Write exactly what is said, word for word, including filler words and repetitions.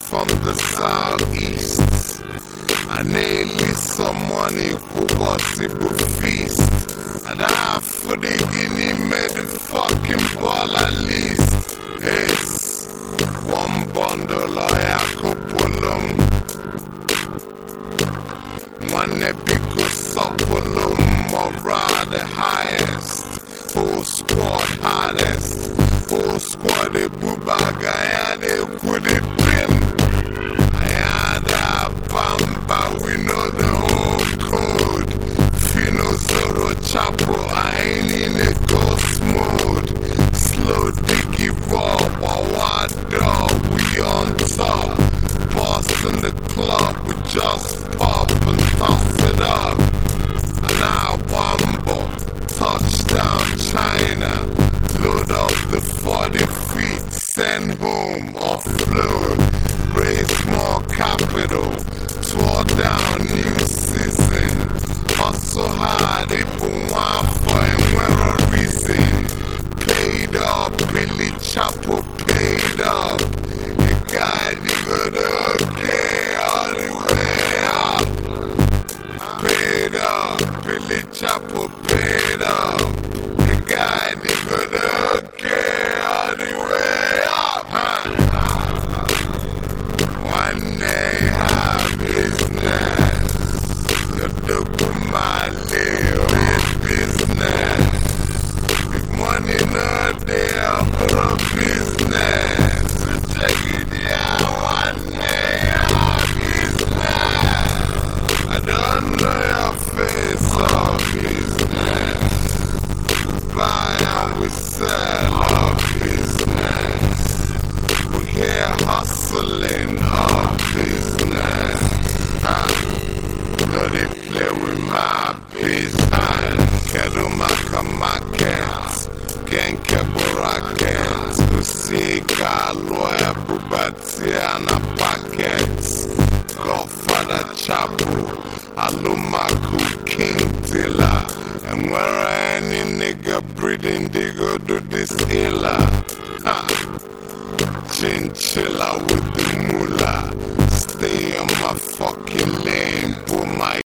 from the southeast. And nearly some money for possible feast. And half for the guinea made the fucking ball at least. It's one bundle or a couple of one epic supple or rather highest. Whole squad hardest. Whole squad the bubaga and they put it in. I had a bamba, we know the whole code. Fino Zoro Chapo, I ain't in a ghost mode. Slow diggy raw, wawa dog, we on top. Boss in the club, we just pop and toss it up. And now Wambo, touchdown China. Load up the forty feet, send home, offload. Raise more capital, tore down new season. Hustle hard, if one for him were a reason. Paid up, Billy Chapo paid up. The guy nigga okay all the way up. Paid up, Billy Chapo paid up. The guy nigga okay all the way up. Huh? One day have business. The double my little business. If money not there for a business. So check it out, one day have business. I don't know your face or business. We buy and we sell our business. We here hustling our business. Huh? No, they play with my business. Kedumaka markets, Genke Burakets, Usika, Lawyer Bubatiana Packets, Godfather Chapu, Alumaku King Tilla. And where any nigga breeding, they go do this illa. Chinchilla with the moolah. Stay on my fucking lane.